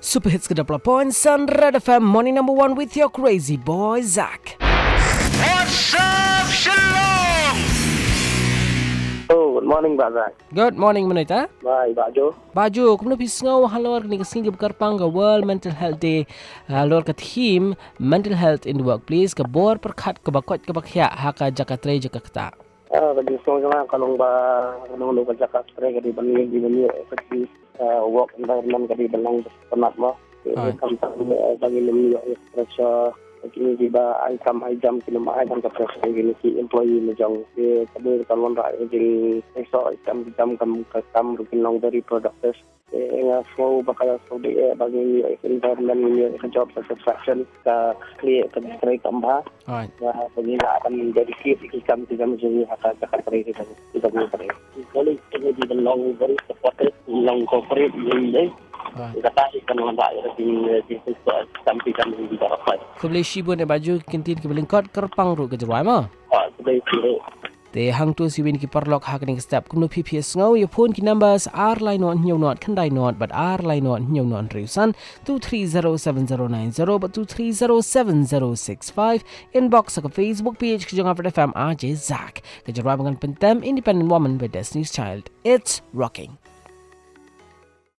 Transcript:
Super Hits Kedapla Points on Red FM Morning number 1 with your crazy boy Zach. What's up, Shalom? Oh, good morning, Pak Zak. Good morning Manita. Baik, Pak Jo. Baju kumno pisngau halor ni kasing karpang ga World Mental Health Day. Halor ka theme Mental Health in the Workplace ka bor perkhat ka bakot ka bakya haka jakatre jakakta. Bagi semua kalau lupa cakap mereka di bani seperti work environment kadi benang penat mah. Kampung bagi lemah pressure kini tiba jam kini mai kan pressure kini si employee majang ke kadi kalau rai jadi esok jam kam rukin long dari productive flow bakal so de bagi environment ni job satisfaction ka clear ka straight tambah bagi akan menjadi jam jadi hak cakap kita boleh kalau ini di long very supported long corporate ni kata ikan lambat di sampai jam di dapat Kebeli shibun baju kintin ke belingkot kerpang ru ke jerai ma. sebaik Te hang tu si win ki parlok hak ning step kumno PPS ngau ye phone ki numbers R line on new not khandai not but R line on new not riusan 230790 but 230765 inbox sa Facebook page ki jong FM RJ Zach ke jerai bangan pentem independent woman with Destiny's Child. It's rocking.